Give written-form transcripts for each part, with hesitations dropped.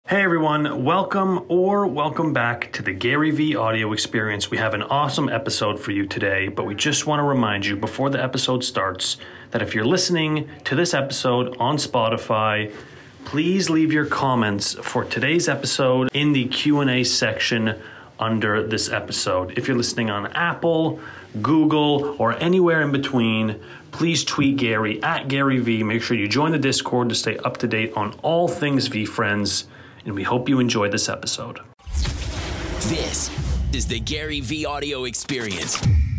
Hey everyone, welcome back to the Gary V audio experience. We have an awesome episode for you today, but we just want to remind you before the episode starts that if you're listening to this episode on Spotify, please leave your comments for today's episode in the Q&A section under this episode. If you're listening on Apple, Google, or anywhere in between, please tweet Gary at Gary V. Make sure you join the Discord to stay up to date on all things VeeFriends. And we hope you enjoy this episode. This is the Gary V audio experience.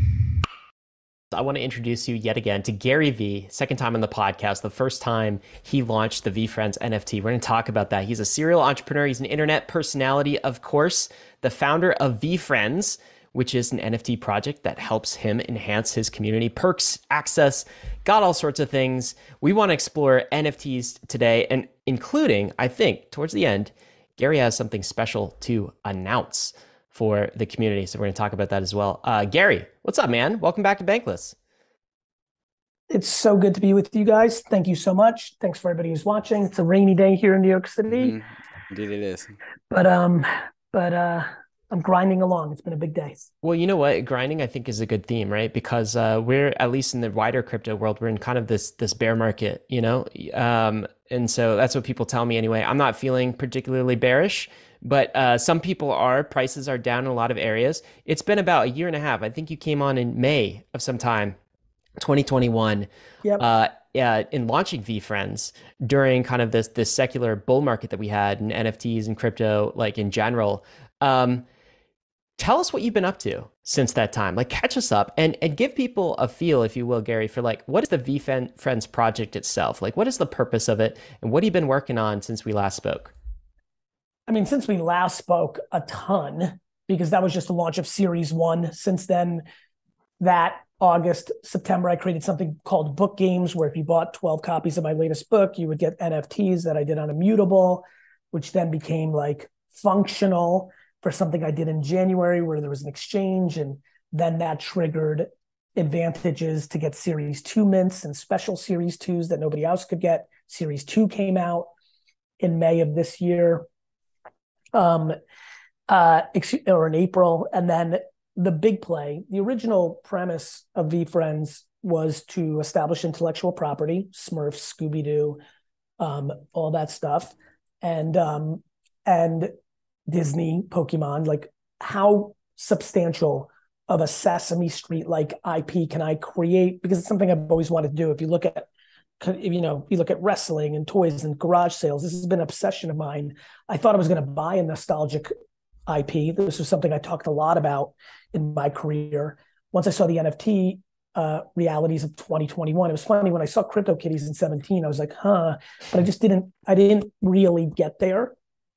I want to introduce you yet again to Gary V, second time on the podcast, the first time he launched the VeeFriends NFT. We're going to talk about that. He's a serial entrepreneur. He's an internet personality, of course, the founder of VeeFriends, which is an NFT project that helps him enhance his community, perks, access, got all sorts of things. We want to explore NFTs today, and including, I think, towards the end, Gary has something special to announce for the community. So we're going to talk about that as well. Gary, what's up, man? Welcome back to Bankless. It's so good to be with you guys. Thank you so much. Thanks for everybody who's watching. It's a rainy day here in New York City. Indeed it is. But I'm grinding along. It's been a big day. Well, you know what? Grinding, I think, is a good theme, right? Because we're, at least in the wider crypto world, we're in kind of this bear market, you know? And so that's what people tell me anyway. I'm not feeling particularly bearish, but some people are. Prices are down in a lot of areas. It's been about a year and a half. I think you came on in May of some time, 2021. Yep. In launching VeeFriends during kind of this secular bull market that we had in NFTs and crypto, like in general. Tell us what you've been up to since that time. Like, catch us up and give people a feel, if you will, Gary, for like, what is the VeeFriends project itself? Like, what is the purpose of it? And what have you been working on since we last spoke? I mean, since we last spoke, a ton, because that was just the launch of Series 1. Since then, that August, September, I created something called Book Games, where if you bought 12 copies of my latest book, you would get NFTs that I did on Immutable, which then became like functional for something I did in January where there was an exchange, and then that triggered advantages to get Series 2 mints and special Series 2s that nobody else could get. Series 2 came out in May of this year, or in April. And then the big play, the original premise of VeeFriends was to establish intellectual property, Smurfs, Scooby-Doo, all that stuff. And Disney, Pokemon, like how substantial of a Sesame Street-like IP can I create? Because it's something I've always wanted to do. If you look at, you look at wrestling and toys and garage sales, this has been an obsession of mine. I thought I was going to buy a nostalgic IP. This was something I talked a lot about in my career. Once I saw the NFT realities of 2021, it was funny when I saw CryptoKitties in 17, I was like, but I didn't really get there.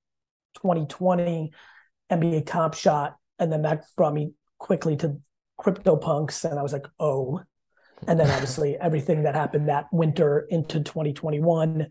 2020 NBA Top Shot, and then that brought me quickly to CryptoPunks, and I was like, oh. And then obviously everything that happened that winter into 2021.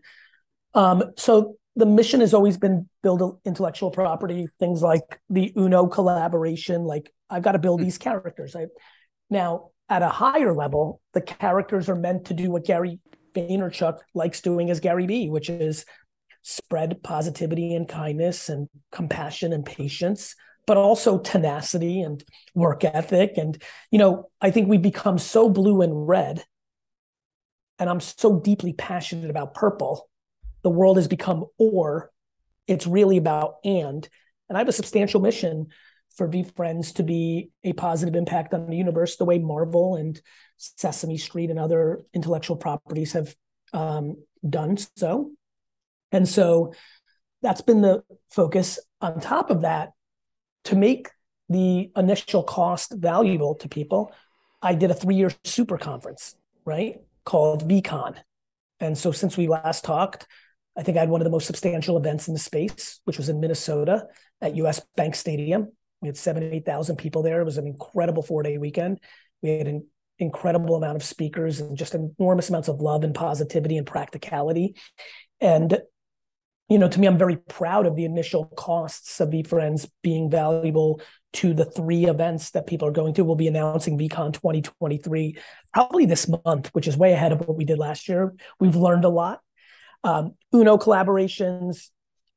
So the mission has always been build intellectual property, things like the Uno collaboration. Like, I've got to build these characters. Now, at a higher level, the characters are meant to do what Gary Vaynerchuk likes doing as Gary V, which is spread positivity and kindness and compassion and patience, but also tenacity and work ethic. And, I think we become so blue and red, and I'm so deeply passionate about purple. The world has become or. It's really about and I have a substantial mission for VeeFriends to be a positive impact on the universe, the way Marvel and Sesame Street and other intellectual properties have done so. And so that's been the focus. On top of that, to make the initial cost valuable to people, I did a 3-year super conference, right, called VeeCon. And so since we last talked, I think I had one of the most substantial events in the space, which was in Minnesota at US Bank Stadium. We had 8,000 people there. It was an incredible 4-day weekend. We had an incredible amount of speakers and just enormous amounts of love and positivity and practicality. And to me, I'm very proud of the initial costs of VeeFriends being valuable to the 3 events that people are going to. We'll be announcing VeeCon 2023 probably this month, which is way ahead of what we did last year. We've learned a lot. Uno collaborations,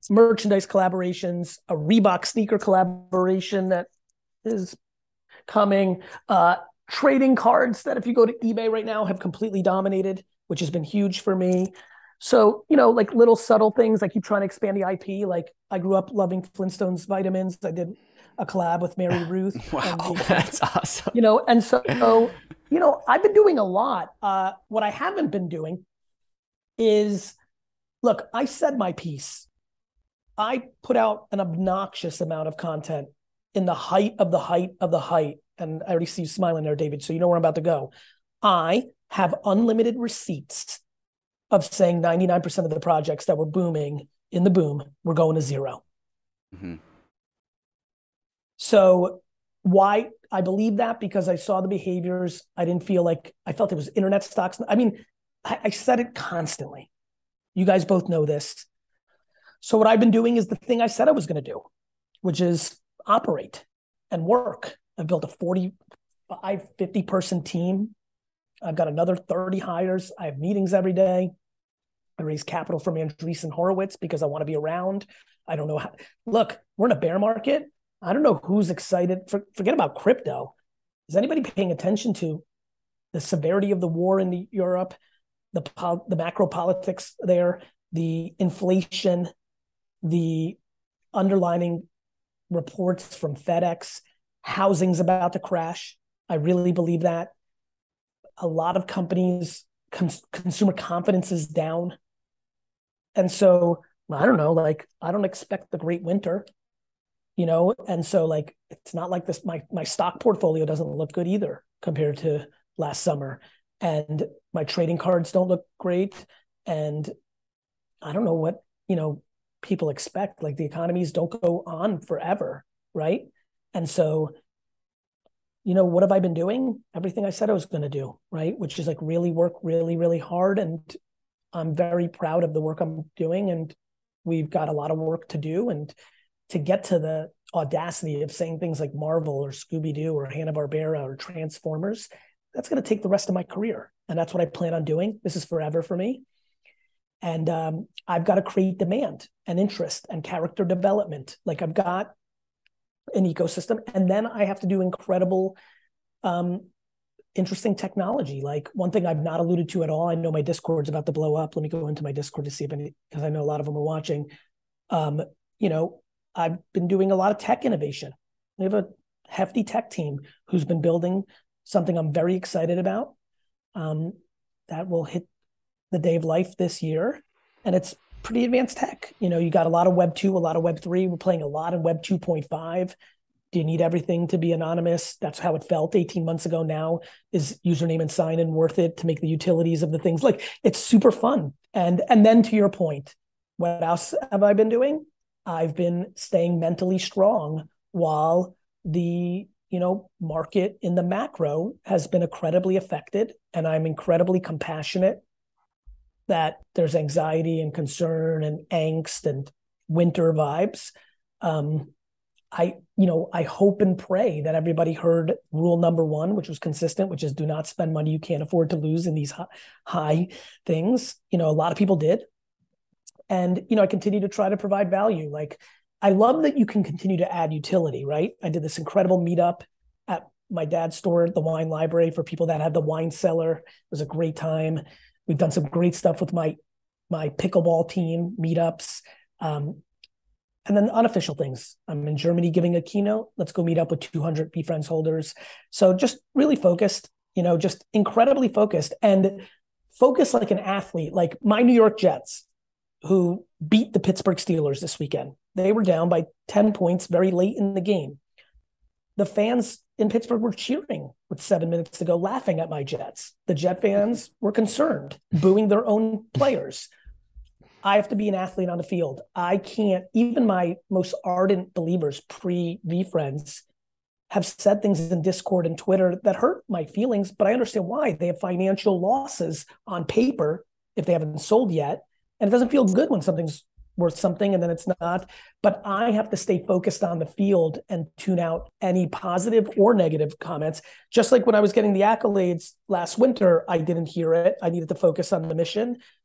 merchandise collaborations, a Reebok sneaker collaboration that is coming, trading cards that if you go to eBay right now have completely dominated, which has been huge for me. So, like little subtle things, I keep trying to expand the IP. Like I grew up loving Flintstones vitamins. I did a collab with Mary Ruth. Wow, that's awesome. And so, I've been doing a lot. What I haven't been doing is, look, I said my piece. I put out an obnoxious amount of content in the height of the height of the height. And I already see you smiling there, David, so you know where I'm about to go. I have unlimited receipts of saying 99% of the projects that were booming in the boom were going to zero. Mm-hmm. So why I believe that? Because I saw the behaviors. I felt it was internet stocks. I mean, I said it constantly. You guys both know this. So what I've been doing is the thing I said I was going to do, which is operate and work. I've built a 45, 50-person team. I've got another 30 hires. I have meetings every day. I raise capital from Andreessen Horowitz because I want to be around. I don't know how. Look, we're in a bear market. I don't know who's excited. Forget about crypto. Is anybody paying attention to the severity of the war in Europe, the macro politics there, the inflation, the underlining reports from FedEx? Housing's about to crash. I really believe that. A lot of companies, consumer confidence is down. And so, I don't know, I don't expect the great winter, and so it's not like this, my stock portfolio doesn't look good either compared to last summer. And my trading cards don't look great. And I don't know what, people expect, the economies don't go on forever. Right. And so, what have I been doing? Everything I said I was going to do, right? Which is really work really, really hard. And I'm very proud of the work I'm doing. And we've got a lot of work to do. And to get to the audacity of saying things like Marvel or Scooby-Doo or Hanna-Barbera or Transformers, that's going to take the rest of my career. And that's what I plan on doing. This is forever for me. And I've got to create demand and interest and character development. I've got an ecosystem. And then I have to do incredible, interesting technology. One thing I've not alluded to at all, I know my Discord's about to blow up. Let me go into my Discord to see if any, because I know a lot of them are watching. I've been doing a lot of tech innovation. We have a hefty tech team who's been building something I'm very excited about that will hit the day of life this year. And it's pretty advanced tech. You got a lot of Web 2, a lot of Web 3. We're playing a lot in Web 2.5. Do you need everything to be anonymous? That's how it felt 18 months ago. Now is username and sign in worth it to make the utilities of the things? It's super fun. And then to your point, what else have I been doing? I've been staying mentally strong while the market in the macro has been incredibly affected. And I'm incredibly compassionate that there's anxiety and concern and angst and winter vibes. I hope and pray that everybody heard rule number 1, which was consistent, which is do not spend money you can't afford to lose in these high things. A lot of people did. And, I continue to try to provide value. I love that you can continue to add utility, right? I did this incredible meetup at my dad's store, the Wine Library, for people that had the wine cellar. It was a great time. We've done some great stuff with my pickleball team, meetups, and then unofficial things. I'm in Germany giving a keynote. Let's go meet up with 200 VeeFriends holders. So just really focused, just incredibly focused, and focused like an athlete, like my New York Jets, who beat the Pittsburgh Steelers this weekend. They were down by 10 points very late in the game. The fans in Pittsburgh were cheering with 7 minutes to go, laughing at my Jets. The Jet fans were concerned, booing their own players. I have to be an athlete on the field. I can't, even my most ardent believers, pre-VeeFriends, have said things in Discord and Twitter that hurt my feelings, but I understand why. They have financial losses on paper if they haven't sold yet. And it doesn't feel good when something's worth something and then it's not. But I have to stay focused on the field and tune out any positive or negative comments. Just like when I was getting the accolades last winter, I didn't hear it. I needed to focus on the mission.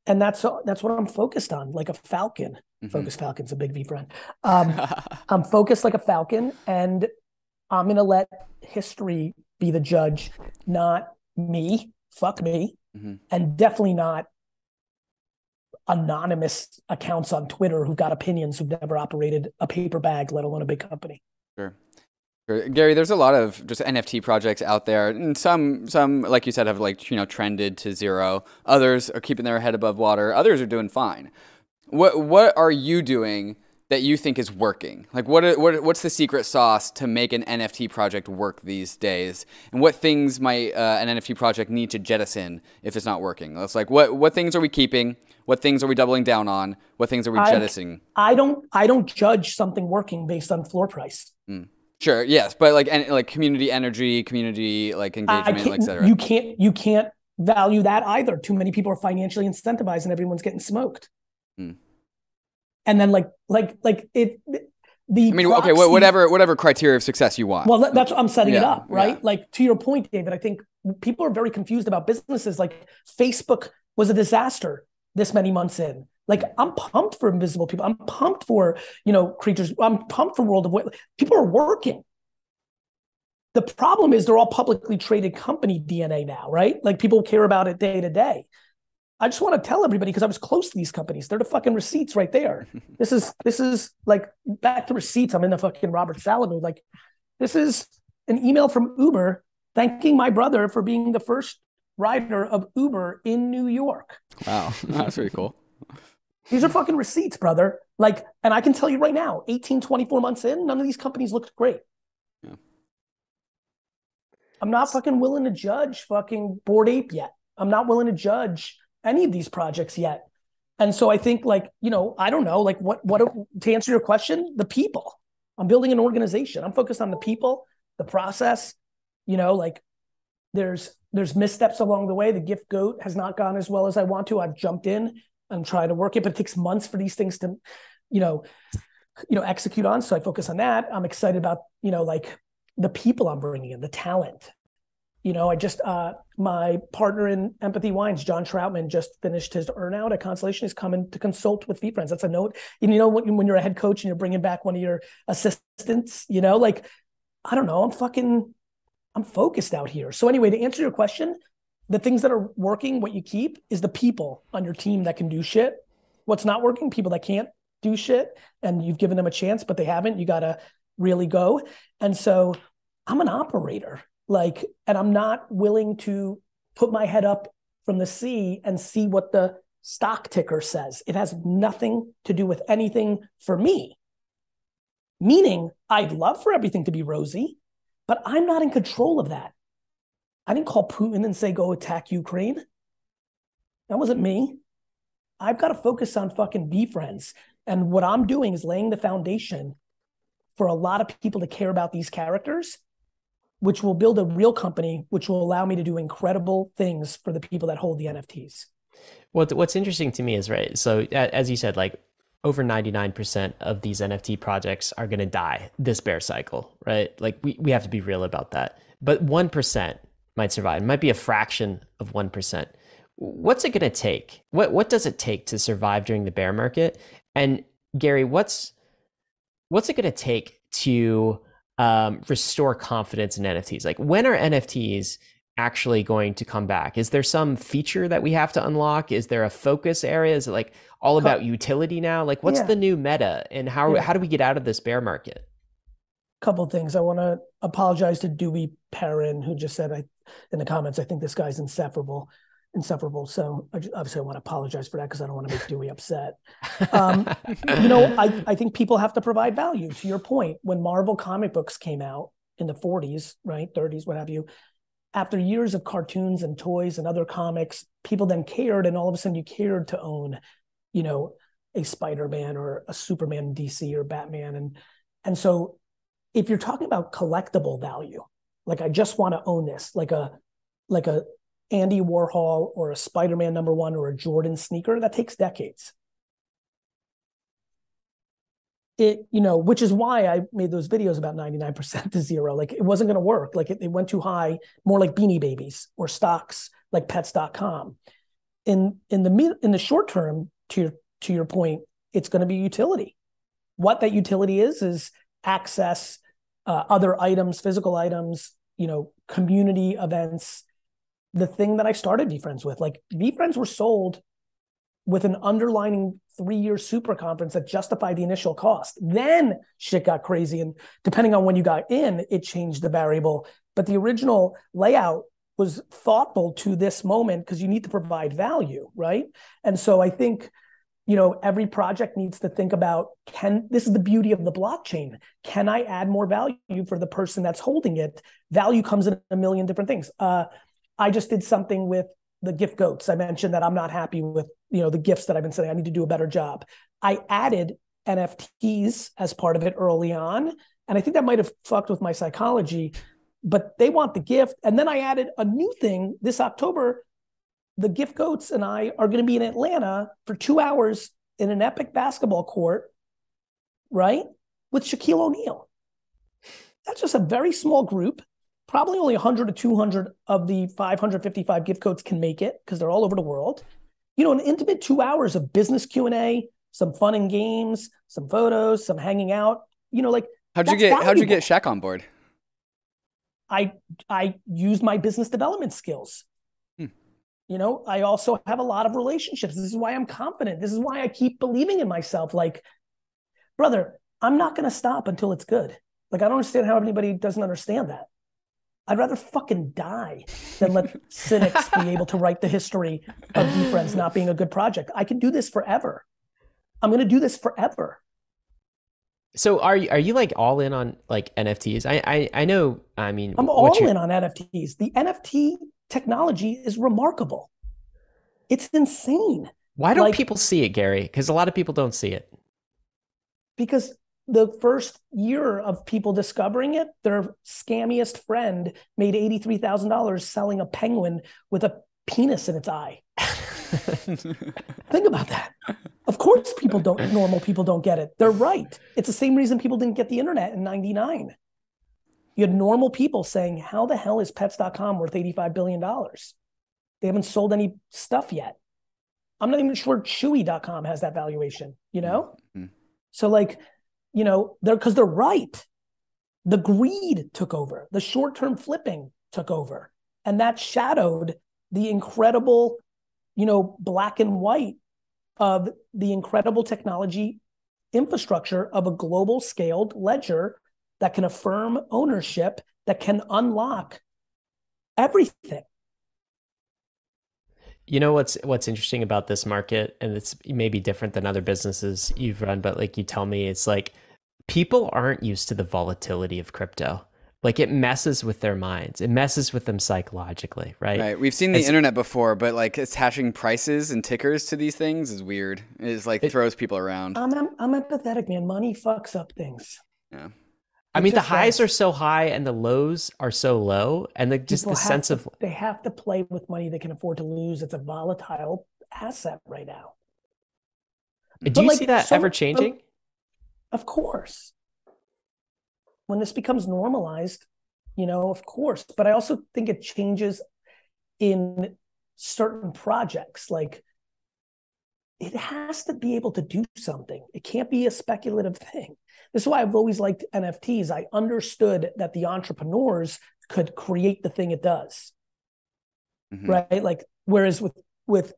And that's what I'm focused on, like a falcon. Focus Falcon's a big V friend. I'm focused like a falcon, and I'm going to let history be the judge, not me. Fuck me. And definitely not anonymous accounts on Twitter who've got opinions who've never operated a paper bag, let alone a big company. Sure. Gary, there's a lot of just NFT projects out there, and some, like you said, have like, trended to zero. Others are keeping their head above water. Others are doing fine. What are you doing that you think is working? Like, what's the secret sauce to make an NFT project work these days? And what things might an NFT project need to jettison if it's not working? It's like, what things are we keeping? What things are we doubling down on? What things are we jettisoning? I don't judge something working based on floor price. Sure. Yes, but like community energy, community like engagement, et cetera. You can't value that either. Too many people are financially incentivized, and everyone's getting smoked. And then okay, whatever criteria of success you want. Well, that's what I'm setting it up, right? Yeah. Like, to your point, David, I think people are very confused about businesses. Like, Facebook was a disaster this many months in. Like, I'm pumped for Invisible People. I'm pumped for, creatures. I'm pumped for World of Wait. People are working. The problem is they're all publicly traded company DNA now, right? Like, people care about it day to day. I just want to tell everybody, because I was close to these companies. They're the fucking receipts right there. This is like, back to receipts. I'm in the fucking Robert Saleh mood. Like, this is an email from Uber thanking my brother for being the first rider of Uber in New York. Wow, that's pretty cool. These are fucking receipts, brother. Like, and I can tell you right now, 18, 24 months in, none of these companies looked great. Yeah. I'm not fucking willing to judge fucking Bored Ape yet. I'm not willing to judge any of these projects yet. And so I think, like, I don't know, like, what to answer your question, the people. I'm building an organization. I'm focused on the people, the process, like, there's missteps along the way. The Gift Goat has not gone as well as I want to. I've jumped in and tried to work it, but it takes months for these things to, execute on. So I focus on that. I'm excited about, like, the people I'm bringing in, the talent. I just, my partner in Empathy Wines, John Troutman, just finished his earnout at Constellation. He's coming to consult with VeeFriends. That's a note. When you're a head coach and you're bringing back one of your assistants, like, I don't know, I'm focused out here. So anyway, to answer your question, the things that are working, what you keep is the people on your team that can do shit. What's not working, people that can't do shit, and you've given them a chance, but they haven't. You got to really go. And so I'm an operator, and I'm not willing to put my head up from the sea and see what the stock ticker says. It has nothing to do with anything for me. Meaning, I'd love for everything to be rosy, but I'm not in control of that. I didn't call Putin and say, go attack Ukraine. That wasn't me. I've got to focus on fucking VeeFriends. And what I'm doing is laying the foundation for a lot of people to care about these characters, which will build a real company, which will allow me to do incredible things for the people that hold the NFTs. What's interesting to me is, right, so as you said, like, over 99% of these NFT projects are going to die this bear cycle, right? Like, we have to be real about that. But 1% might survive. It might be a fraction of 1%. What's it going to take? What does it take to survive during the bear market? And Gary, what's it going to take to restore confidence in NFTs? Like, when are NFTs actually going to come back? Is there some feature that we have to unlock? Is there a focus area? Is it like all about utility now? Like, what's the new meta, and how do we get out of this bear market? Couple of things. I want to apologize to Dewey Perrin, who just said in the comments, I think this guy's insufferable. So obviously I want to apologize for that, because I don't want to make Dewey upset. I think people have to provide value. To your point, when Marvel comic books came out in the 40s, right, 30s, what have you, after years of cartoons and toys and other comics, people then cared, and all of a sudden you cared to own, a Spider-Man or a Superman in DC or Batman. And so if you're talking about collectible value, like, I just want to own this, like a Andy Warhol or a Spider-Man #1 or a Jordan sneaker, that takes decades. Which is why I made those videos about 99% to zero. Like, it wasn't going to work. Like, it went too high, more like Beanie Babies or stocks like pets.com. in the short term, to your point, it's going to be utility. What that utility is access, other items, physical items, community events. The thing that I started VeeFriends with, like VeeFriends were sold with an underlining 3-year super conference that justified the initial cost. Then shit got crazy. And depending on when you got in, it changed the variable. But the original layout was thoughtful to this moment because you need to provide value, right? And so I think, every project needs to think about, this is the beauty of the blockchain. Can I add more value for the person that's holding it? Value comes in a million different things. I just did something with the gift goats. I mentioned that I'm not happy with, the gifts that I've been saying. I need to do a better job. I added NFTs as part of it early on. And I think that might have fucked with my psychology, but they want the gift. And then I added a new thing this October. The gift goats and I are going to be in Atlanta for 2 hours in an epic basketball court, right? With Shaquille O'Neal. That's just a very small group. Probably only 100 to 200 of the 555 gift codes can make it because they're all over the world. An intimate 2 hours of business Q&A, some fun and games, some photos, some hanging out. How'd you get Shaq on board? I used my business development skills. I also have a lot of relationships. This is why I'm confident. This is why I keep believing in myself. Like, brother, I'm not going to stop until it's good. Like, I don't understand how anybody doesn't understand that. I'd rather fucking die than let cynics be able to write the history of VeeFriends not being a good project. I can do this forever. I'm going to do this forever. So are you like all in on like NFTs? I know, I'm all in on NFTs. The NFT technology is remarkable. It's insane. Why don't people see it, Gary? Because a lot of people don't see it. Because the first year of people discovering it, their scammiest friend made $83,000 selling a penguin with a penis in its eye. Think about that. Of course normal people don't get it. They're right. It's the same reason people didn't get the internet in 99. You had normal people saying, how the hell is pets.com worth $85 billion? They haven't sold any stuff yet. I'm not even sure Chewy.com has that valuation, Mm-hmm. So because they're right. The greed took over. The short-term flipping took over. And that shadowed the incredible, black and white of the incredible technology infrastructure of a global scaled ledger that can affirm ownership, that can unlock everything. What's interesting about this market, and it's maybe different than other businesses you've run, but like you tell me, it's like people aren't used to the volatility of crypto. Like it messes with their minds. It messes with them psychologically, right? Right. We've seen the internet before, but like attaching prices and tickers to these things is weird. It throws people around. I'm empathetic, man. Money fucks up things. Yeah. The highs are so high and the lows are so low, and they have to play with money they can afford to lose. It's a volatile asset right now. Do you see that ever changing? Of course. When this becomes normalized, of course. But I also think it changes in certain projects. Like it has to be able to do something. It can't be a speculative thing. This is why I've always liked NFTs. I understood that the entrepreneurs could create the thing it does, mm-hmm. right? Like, whereas with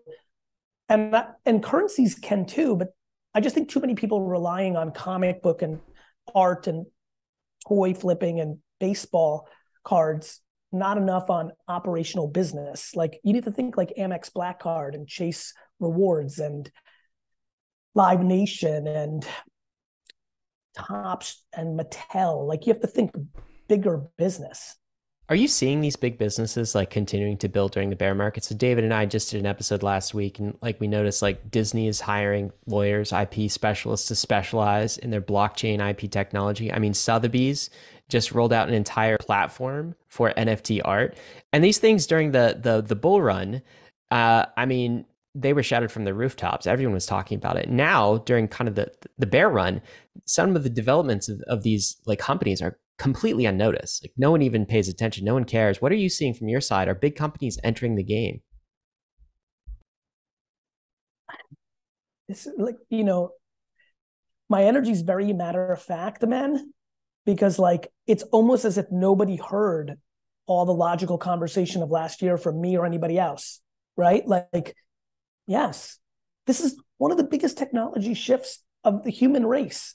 and currencies can too, but I just think too many people relying on comic book and art and toy flipping and baseball cards, not enough on operational business. Like you need to think like Amex Black Card and Chase Rewards and Live Nation and Topps and Mattel. Like you have to think bigger business. Are you seeing these big businesses like continuing to build during the bear market? So David and I just did an episode last week, and like we noticed like Disney is hiring lawyers, IP specialists to specialize in their blockchain IP technology. Sotheby's just rolled out an entire platform for NFT art. And these things during the bull run, they were shouted from the rooftops. Everyone was talking about it. Now, during kind of the bear run, some of the developments of these like companies are completely unnoticed. Like no one even pays attention. No one cares. What are you seeing from your side? Are big companies entering the game? this is like, my energy is very matter of fact, man, because like it's almost as if nobody heard all the logical conversation of last year from me or anybody else, right? Like, yes, this is one of the biggest technology shifts of the human race.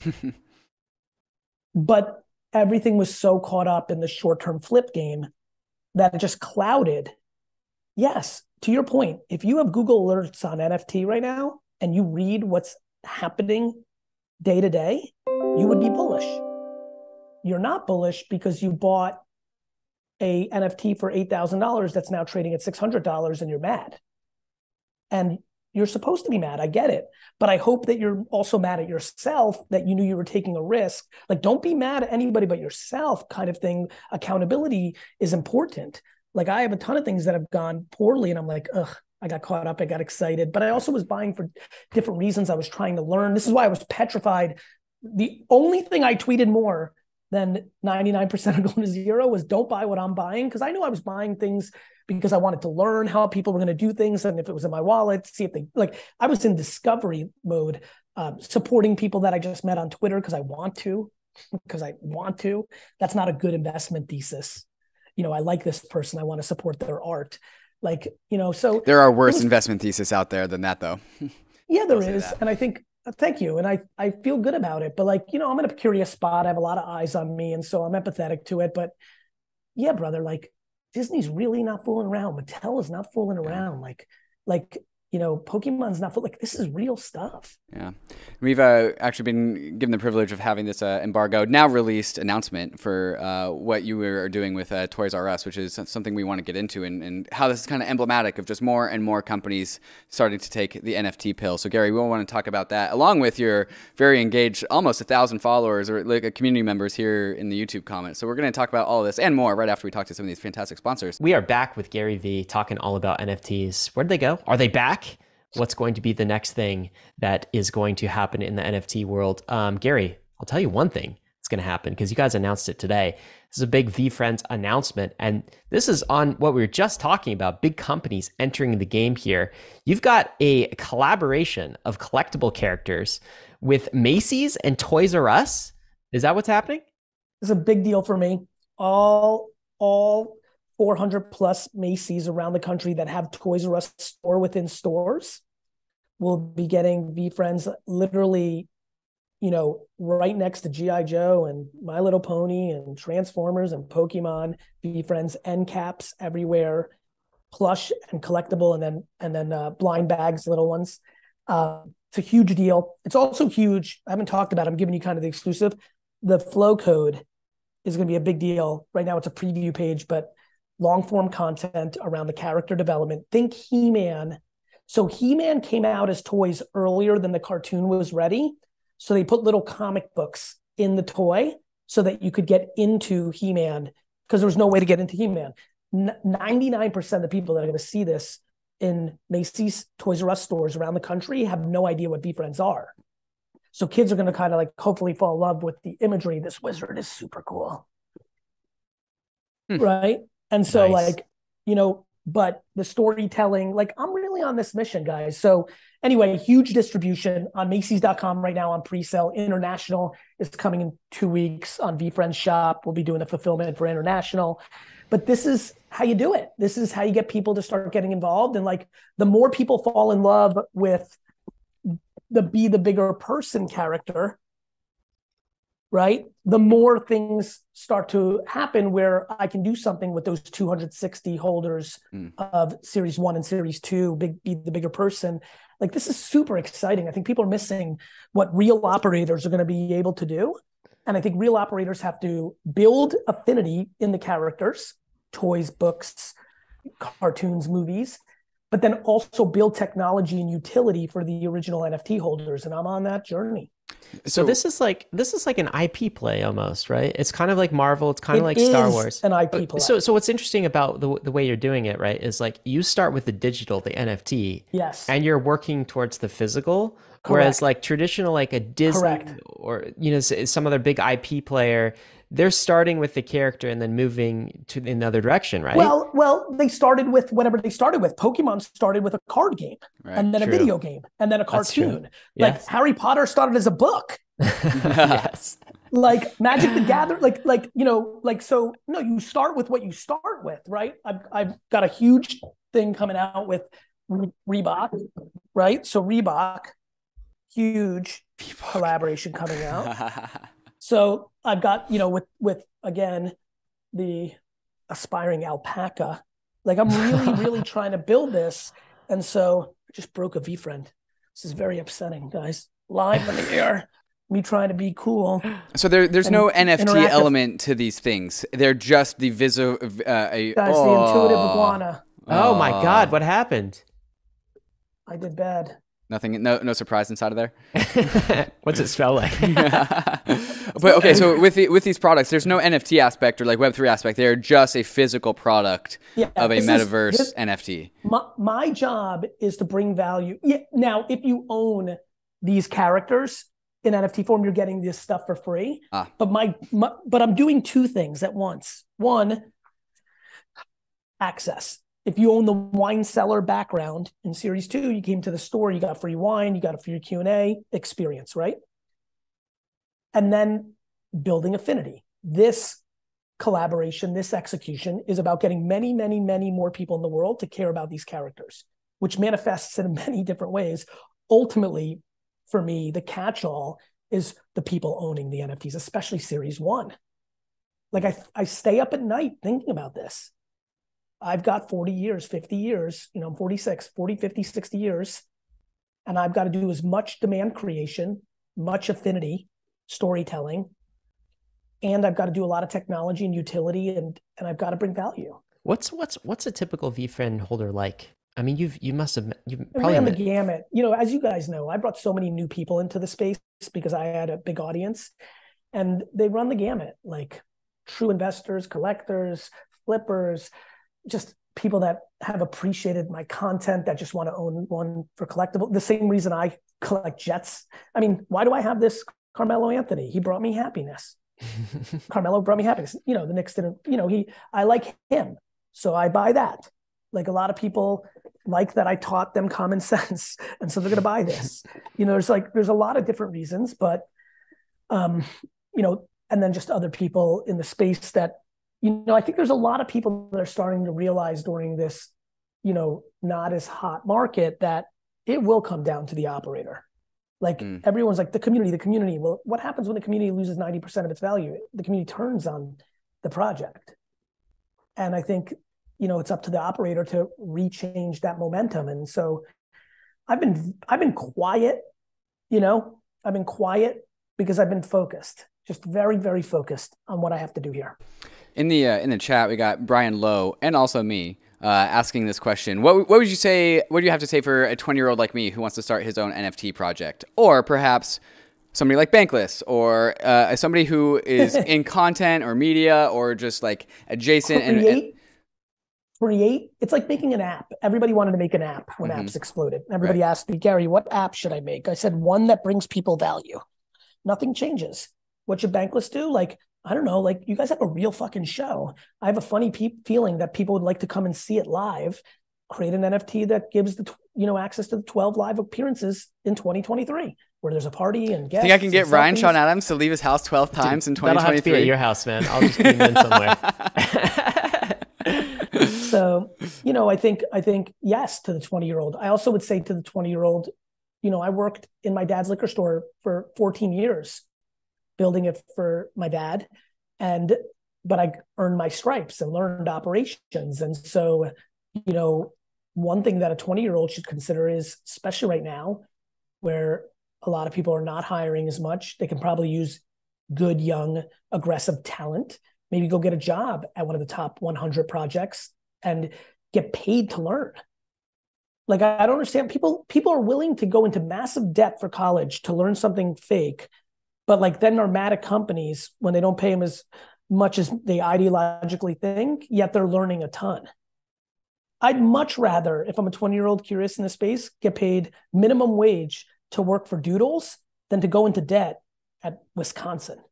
But everything was so caught up in the short-term flip game that it just clouded. Yes, to your point, if you have Google alerts on NFT right now and you read what's happening day to day, you would be bullish. You're not bullish because you bought a NFT for $8,000 that's now trading at $600 and you're mad. And you're supposed to be mad. I get it. But I hope that you're also mad at yourself that you knew you were taking a risk. Like, don't be mad at anybody but yourself kind of thing. Accountability is important. Like, I have a ton of things that have gone poorly and I'm like, ugh, I got caught up. I got excited. But I also was buying for different reasons. I was trying to learn. This is why I was petrified. The only thing I tweeted more than 99% of going to zero was don't buy what I'm buying. Because I knew I was buying things because I wanted to learn how people were going to do things. And if it was in my wallet, see if they, like, I was in discovery mode, supporting people that I just met on Twitter because I want to. That's not a good investment thesis. I like this person. I want to support their art. Like, so. There are worse investment theses out there than that, though. Yeah, there is. And I think, thank you. And I feel good about it. But like, I'm in a curious spot. I have a lot of eyes on me. And so I'm empathetic to it. But yeah, brother, like, Disney's really not fooling around. Mattel is not fooling around. Like, Pokemon's not like, this is real stuff. Yeah. We've actually been given the privilege of having this embargo now released announcement for what you are doing with Toys R Us, which is something we want to get into, and how this is kind of emblematic of just more and more companies starting to take the NFT pill. So Gary, we want to talk about that along with your very engaged, almost 1,000 followers or like community members here in the YouTube comments. So we're going to talk about all of this and more right after we talk to some of these fantastic sponsors. We are back with Gary Vee talking all about NFTs. Where'd they go? Are they back? What's going to be the next thing that is going to happen in the NFT world? Gary, I'll tell you one thing that's going to happen because you guys announced it today. This is a big VeeFriends announcement, and this is on what we were just talking about, big companies entering the game here. You've got a collaboration of collectible characters with Macy's and Toys R Us. Is that what's happening? It's a big deal for me. All 400 plus Macy's around the country that have Toys R Us store within stores will be getting VeeFriends literally, right next to G.I. Joe and My Little Pony and Transformers and Pokemon, VeeFriends end caps everywhere, plush and collectible, and then blind bags, little ones. It's a huge deal. It's also huge. I haven't talked about it. I'm giving you kind of the exclusive. The flow code is going to be a big deal. Right now it's a preview page, but long form content around the character development. Think He-Man. So He-Man came out as toys earlier than the cartoon was ready. So they put little comic books in the toy so that you could get into He-Man because there was no way to get into He-Man. 99% of the people that are going to see this in Macy's, Toys R Us stores around the country have no idea what VeeFriends are. So kids are going to kind of like hopefully fall in love with the imagery. This wizard is super cool. Right? And so Nice. but the storytelling, like I'm really on this mission, guys. So anyway, huge distribution on Macy's.com right now on pre-sale. International is coming in 2 weeks on VeeFriends shop. We'll be doing the fulfillment for international. But this is how you do it. This is how you get people to start getting involved. And like the more people fall in love with the be the bigger person character, right? The more things start to happen where I can do something with those 260 holders of Series 1 and Series 2, be the bigger person. Like this is super exciting. I think people are missing what real operators are going to be able to do. And I think real operators have to build affinity in the characters, toys, books, cartoons, movies, but then also build technology and utility for the original NFT holders. And I'm on that journey. So this is like an IP play almost, right? It's kind of like Marvel. It's kind of like Star Wars. An IP play. So what's interesting about the way you're doing it, right, is like you start with the digital, the NFT, yes, and you're working towards the physical. Whereas like traditional, like a Disney Correct. or some other big IP player, they're starting with the character and then moving to another direction, right? Well, they started with whatever they started with. Pokemon started with a card game, and then a video game, and then a cartoon. Like Harry Potter started as a book. Yes. Like Magic the Gathering, so no, you start with what you start with, right? I've got a huge thing coming out with Reebok, right? So Reebok, huge collaboration coming out. So I've got, with again, the aspiring alpaca, like I'm really, really trying to build this. And so I just broke a VeeFriend. This is very upsetting, guys. Live in the air, me trying to be cool. So there's no NFT element to these things. They're just the visual. Guys, the intuitive iguana. Oh my God, what happened? I did bad. Nothing, no surprise inside of there. What's it spell like? But okay, so with these products, there's no NFT aspect or like Web3 aspect. They're just a physical product of a metaverse NFT. My job is to bring value. Yeah, now, if you own these characters in NFT form, you're getting this stuff for free. But but I'm doing two things at once. One, access. If you own the wine cellar background in Series 2, you came to the store, you got free wine, you got a free Q&A experience, right? And then building affinity. This collaboration, this execution is about getting many, many, many more people in the world to care about these characters, which manifests in many different ways. Ultimately, for me, the catch-all is the people owning the NFTs, especially Series 1. Like I stay up at night thinking about this. I've got 40 years, 50 years, I'm 46, 40, 50, 60 years. And I've got to do as much demand creation, much affinity, storytelling. And I've got to do a lot of technology and utility, and I've got to bring value. What's a typical VeeFriend holder like? I mean, you've probably ran the gamut. As you guys know, I brought so many new people into the space because I had a big audience, and they run the gamut, like true investors, collectors, flippers, just people that have appreciated my content that just want to own one for collectible. The same reason I collect jets. I mean, why do I have this Carmelo Anthony? He brought me happiness. Carmelo brought me happiness. The Knicks didn't, I like him. So I buy that. Like a lot of people like that I taught them common sense. And so they're going to buy this. There's a lot of different reasons, but, and then just other people in the space that, I think there's a lot of people that are starting to realize during this, not as hot market that it will come down to the operator. Like everyone's like the community. Well, what happens when the community loses 90% of its value? The community turns on the project. And I think, it's up to the operator to rechange that momentum. And so I've been quiet, I've been quiet because I've been focused, just very, very focused on what I have to do here. In the chat, we got Brian Lowe and also me asking this question. What would you say? What do you have to say for a 20-year-old like me who wants to start his own NFT project, or perhaps somebody like Bankless, or somebody who is in content or media or just like adjacent Create. It's like making an app. Everybody wanted to make an app when apps exploded. Everybody asked me, Gary, what app should I make? I said one that brings people value. Nothing changes. What should Bankless do? Like, I don't know, like you guys have a real fucking show. I have a funny feeling that people would like to come and see it live. Create an NFT that gives access to the 12 live appearances in 2023, where there's a party and guests. Think I can get Ryan Sean Adams to leave his house 12 times in 2023? That'll have to be at your house, man. I'll just beam in somewhere. So, I think yes to the 20-year-old. I also would say to the 20-year-old, I worked in my dad's liquor store for 14 years. Building it for my dad, but I earned my stripes and learned operations. And so, one thing that a 20-year-old should consider is, especially right now, where a lot of people are not hiring as much, they can probably use good, young, aggressive talent. Maybe go get a job at one of the top 100 projects and get paid to learn. Like, I don't understand. People are willing to go into massive debt for college to learn something fake. But like then they're mad at companies when they don't pay them as much as they ideologically think, yet they're learning a ton. I'd much rather, if I'm a 20-year-old curious in the space, get paid minimum wage to work for Doodles than to go into debt at Wisconsin.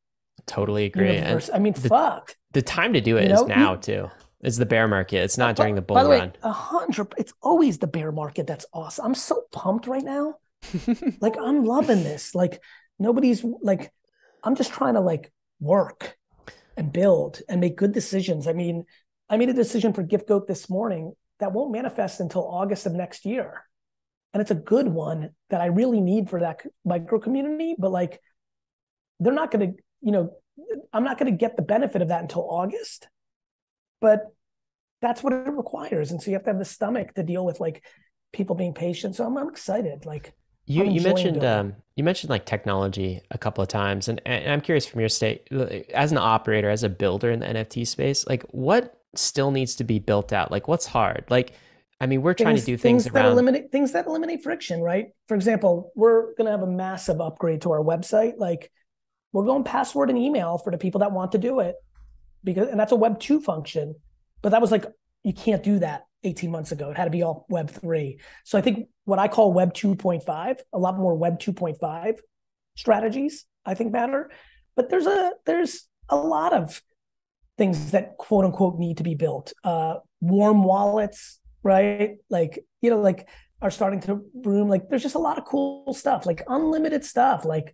Totally agree. universe. And I mean, fuck. the time to do it is now too. It's the bear market. It's not during the bull By the way, run. 100. It's always the bear market. That's awesome. I'm so pumped right now. Like, I'm loving this. Like, nobody's like, I'm just trying to like work and build and make good decisions. I mean, I made a decision for GiftGoat this morning that won't manifest until August of next year. And it's a good one that I really need for that micro community. But like, they're not going to, I'm not going to get the benefit of that until August. But that's what it requires. And so you have to have the stomach to deal with like people being patient. So I'm excited. Like, you mentioned like technology a couple of times, and I'm curious from your state as an operator, as a builder in the NFT space, like what still needs to be built out? Like what's hard? Like, I mean, we're trying to do things that around eliminate friction, right? For example, we're going to have a massive upgrade to our website. Like, we're going password and email for the people that want to do it, and that's a Web 2 function. But that was like, you can't do that 18 months ago. It had to be all Web 3. So I think what I call Web 2.5, a lot more Web 2.5 strategies, I think matter. But there's a lot of things that quote unquote need to be built. Warm wallets, right? Like, like are starting to bloom. Like, there's just a lot of cool stuff, like unlimited stuff, like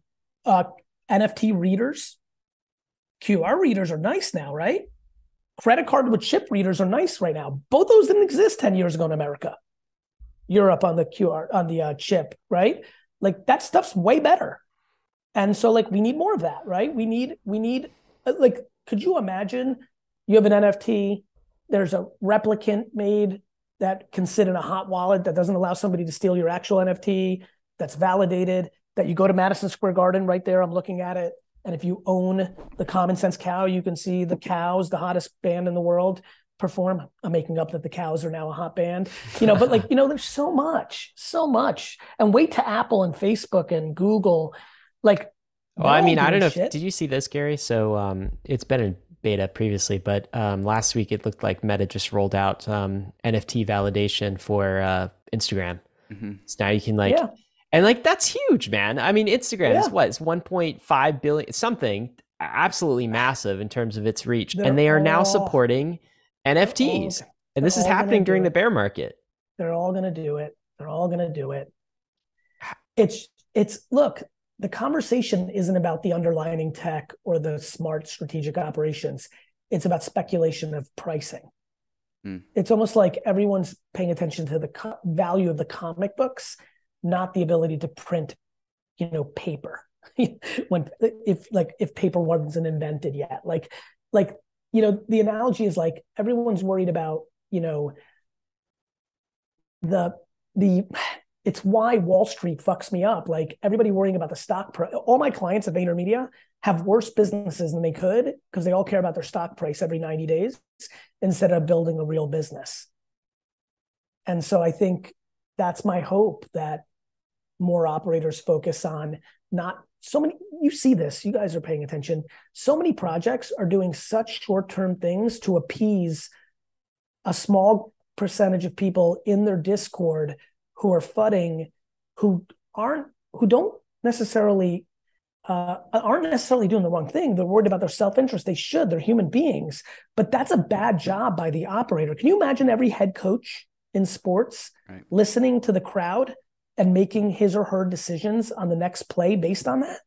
NFT readers. QR readers are nice now, right? Credit card with chip readers are nice right now. Both those didn't exist 10 years ago in America. Europe on the QR, on the chip, right? Like, that stuff's way better. And so like, we need more of that, right? We need like, could you imagine you have an NFT, there's a replicant made that can sit in a hot wallet that doesn't allow somebody to steal your actual NFT, that's validated, that you go to Madison Square Garden right there, I'm looking at it. And if you own the Common Sense Cow, you can see the Cows, the hottest band in the world, perform. I'm making up that the Cows are now a hot band, but like, there's so much. And wait to Apple and Facebook and Google. Like, well, I mean, I don't know. Did you see this, Gary? So it's been in beta previously, but last week it looked like Meta just rolled out NFT validation for Instagram. Mm-hmm. So now you can like, and like, that's huge, man. I mean, Instagram is what? It's 1.5 billion, something absolutely massive in terms of its reach. And they are now supporting NFTs. And this is happening during the bear market. They're all going to do it. Look, the conversation isn't about the underlying tech or the smart strategic operations. It's about speculation of pricing. It's almost like everyone's paying attention to the value of the comic books, not the ability to print, paper. if paper wasn't invented yet, like the analogy is like, everyone's worried about, it's why Wall Street fucks me up. Like, everybody worrying about the stock price. All my clients at VaynerMedia have worse businesses than they could because they all care about their stock price every 90 days instead of building a real business. And so I think that's my hope, that more operators focus on not so many. You see this, you guys are paying attention. So many projects are doing such short-term things to appease a small percentage of people in their Discord who are fudding, who don't necessarily aren't necessarily doing the wrong thing. They're worried about their self-interest. They should. They're human beings. But that's a bad job by the operator. Can you imagine every head coach in sports listening to the crowd and making his or her decisions on the next play based on that?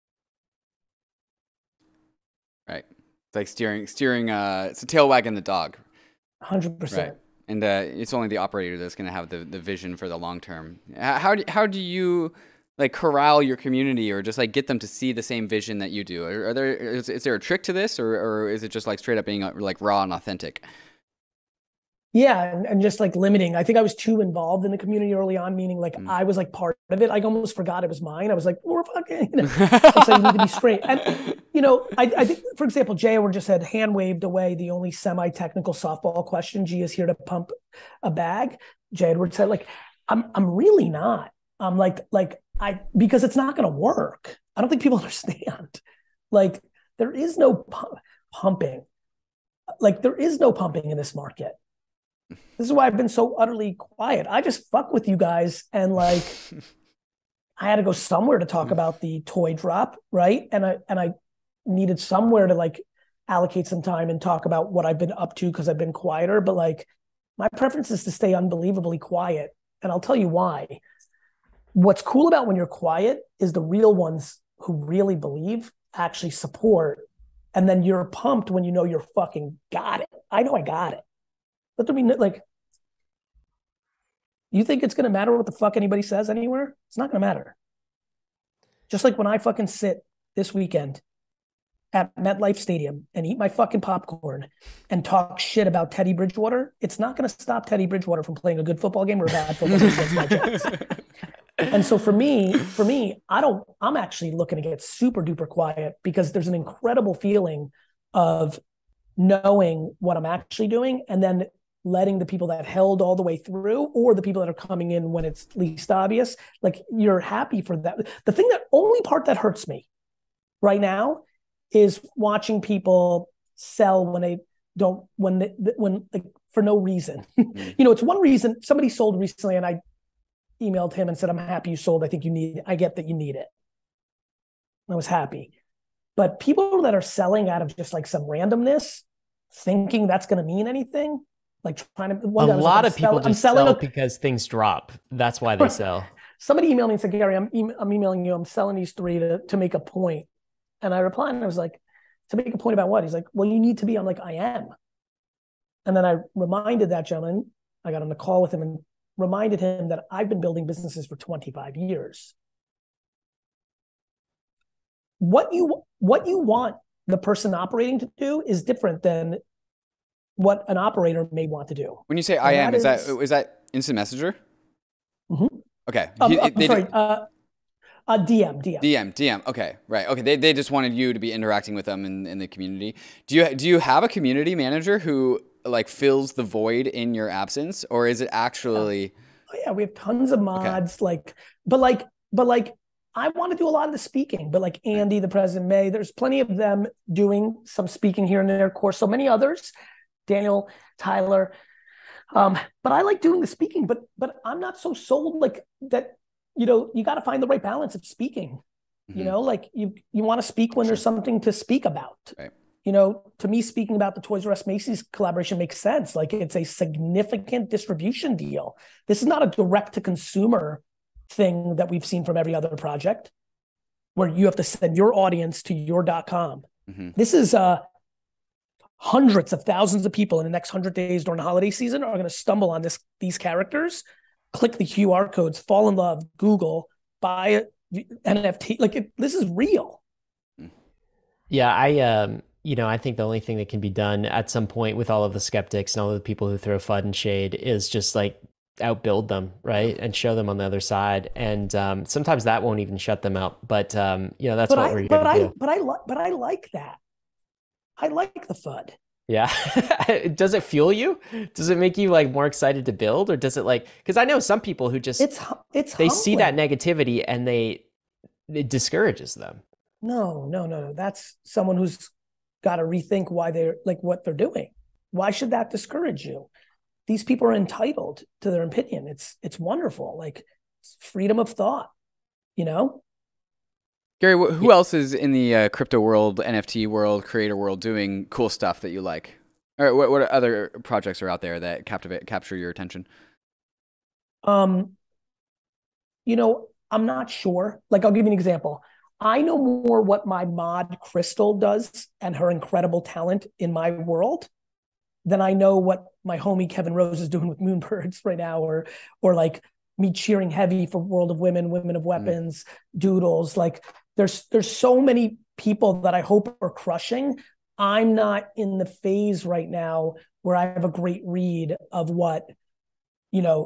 Right. It's like steering. It's a tail wagging the dog. 100%. Right. And it's only the operator that's going to have the vision for the long term. How do you like corral your community, or just like get them to see the same vision that you do? Is there a trick to this, or is it just like straight up being like raw and authentic? Yeah, and just like limiting. I think I was too involved in the community early on, meaning like I was like part of it. I almost forgot it was mine. I was like, we're fucking, so you need to be straight. And, I think, for example, Jay Edward just had hand waved away the only semi-technical softball question. G is here to pump a bag. Jay Edward said, like, I'm really not. I'm because it's not going to work. I don't think people understand. Like, there is no pumping. Like, there is no pumping in this market. This is why I've been so utterly quiet. I just fuck with you guys, and like, I had to go somewhere to talk about the toy drop, right? And I needed somewhere to like allocate some time and talk about what I've been up to because I've been quieter. But like my preference is to stay unbelievably quiet. And I'll tell you why. What's cool about when you're quiet is the real ones who really believe actually support. And then you're pumped when you know you're fucking got it. I know I got it. But I mean, like, you think it's going to matter what the fuck anybody says anywhere? It's not going to matter. Just like when I fucking sit this weekend at MetLife Stadium and eat my fucking popcorn and talk shit about Teddy Bridgewater, it's not going to stop Teddy Bridgewater from playing a good football game or a bad football game against my Jets. And so for me, I'm actually looking to get super duper quiet because there's an incredible feeling of knowing what I'm actually doing and then letting the people that held all the way through or the people that are coming in when it's least obvious, like you're happy for that. The thing that only part that hurts me right now is watching people sell when they don't, when like for no reason. You know, it's one reason. Somebody sold recently and I emailed him and said, I'm happy you sold. I get that you need it. I was happy. But people that are selling out of just like some randomness, thinking that's going to mean anything, like trying to. A lot of people just sell because things drop. That's why they sell. Somebody emailed me and said, Gary, I'm emailing you. I'm selling these three to make a point. And I replied and I was like, to make a point about what? He's like, well, you need to be. I'm like, I am. And then I reminded that gentleman, I got on the call with him and reminded him that I've been building businesses for 25 years. What you want the person operating to do is different than what an operator may want to do. When you say I am, is that instant messenger? Mm-hmm. Okay. DM. Okay, right. Okay, they just wanted you to be interacting with them in the community. Do you have a community manager who like fills the void in your absence, or is it actually? Oh, yeah, we have tons of mods. Okay. But I want to do a lot of the speaking. But like Andy, the president, May, there's plenty of them doing some speaking here and there. Of course, so many others. Daniel, Tyler. But I like doing the speaking. But I'm not so sold like that. You know, you got to find the right balance of speaking. Mm-hmm. You know, like you want to speak when there's something to speak about. Right. You know, to me, speaking about the Toys R Us Macy's collaboration makes sense. Like it's a significant distribution deal. This is not a direct to consumer thing that we've seen from every other project where you have to send your audience to your.com. Mm-hmm. This is hundreds of thousands of people in the next 100 days during the holiday season are going to stumble on these characters, click the QR codes, fall in love, Google, buy NFT. Like this is real. Yeah, I think the only thing that can be done at some point with all of the skeptics and all of the people who throw FUD and shade is just like outbuild them, right? And show them on the other side. And sometimes that won't even shut them out. But that's what we're here to do. But I like that. I like the FUD. Yeah. Does it fuel you? Does it make you like more excited to build, or does it like? Because I know some people who just it's they humbling. See that negativity and it discourages them. No. That's someone who's got to rethink why they're like what they're doing. Why should that discourage you? These people are entitled to their opinion. It's wonderful. Like it's freedom of thought, you know? Gary, who else is in the crypto world, NFT world, creator world doing cool stuff that you like? Or what other projects are out there that capture your attention? I'm not sure. Like I'll give you an example. I know more what my mod Crystal does and her incredible talent in my world than I know what my homie Kevin Rose is doing with Moonbirds right now, or like me cheering heavy for World of Women, Women of Weapons, Doodles. Like there's so many people that I hope are crushing. I'm not in the phase right now where I have a great read of what, the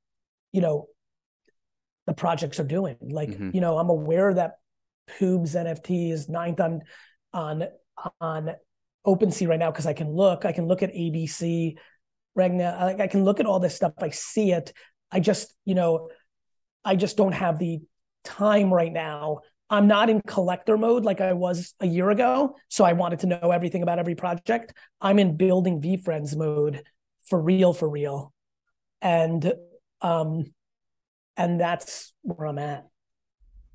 projects are doing. Like, I'm aware that Poobs NFT is 9th on OpenSea right now because I can look at ABC, Regna. I can look at all this stuff. I see it. I just don't have the time right now. I'm not in collector mode like I was a year ago. So I wanted to know everything about every project. I'm in building VeeFriends mode for real. And that's where I'm at.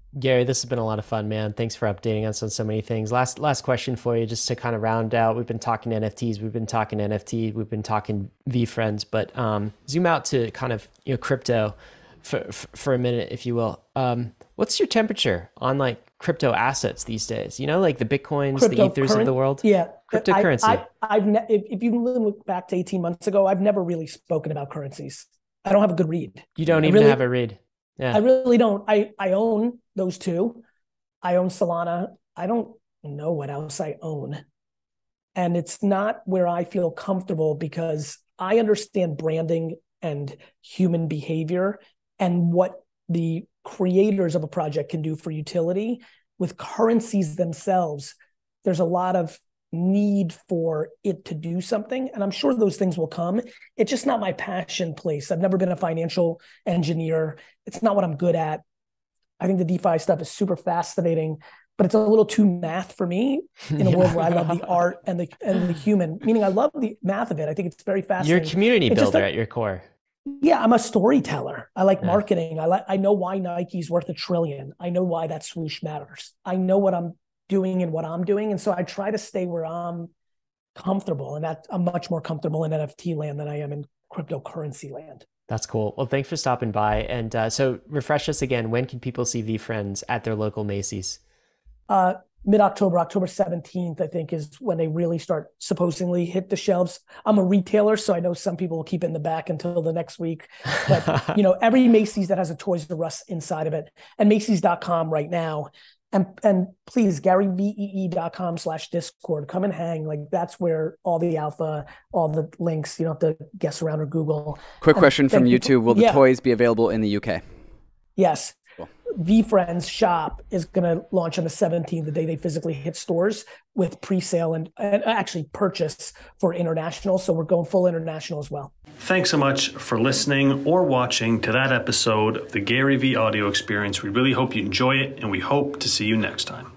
Gary, this has been a lot of fun, man. Thanks for updating us on so many things. Last question for you, just to kind of round out. We've been talking NFTs, we've been talking NFT, we've been talking VeeFriends, but zoom out to kind of crypto for a minute, if you will. What's your temperature on like crypto assets these days? Like the Bitcoins, the Ethers of the world? Yeah. Cryptocurrency. If you look back to 18 months ago, I've never really spoken about currencies. I don't have a good read. You don't even have a read. Yeah. I really don't. I own those two. I own Solana. I don't know what else I own. And it's not where I feel comfortable because I understand branding and human behavior and what the creators of a project can do for utility. With currencies themselves, there's a lot of need for it to do something. And I'm sure those things will come. It's just not my passion place. I've never been a financial engineer. It's not what I'm good at. I think the DeFi stuff is super fascinating, but it's a little too math for me in a world where I love the art and the human, meaning I love the math of it. I think it's very fascinating. You're a community builder at your core. Yeah, I'm a storyteller. I like marketing. I know why Nike's worth $1 trillion. I know why that swoosh matters. I know what I'm doing and what I'm doing. And so I try to stay where I'm comfortable, and that I'm much more comfortable in NFT land than I am in cryptocurrency land. That's cool. Well, thanks for stopping by. And so refresh us again. When can people see VeeFriends at their local Macy's? Mid-October, October 17th, I think, is when they really start supposedly hit the shelves. I'm a retailer, so I know some people will keep it in the back until the next week. But, every Macy's that has a Toys R Us inside of it, and Macy's.com right now. And please, GaryVee.com/Discord, come and hang. Like, that's where all the alpha, all the links, you don't have to guess around or Google. Quick question from YouTube. Will the toys be available in the UK? Yes. Cool. VeeFriends shop is going to launch on the 17th, the day they physically hit stores, with pre-sale and actually purchase for international. So we're going full international as well. Thanks so much for listening or watching to that episode of the Gary Vee Audio Experience. We really hope you enjoy it, and we hope to see you next time.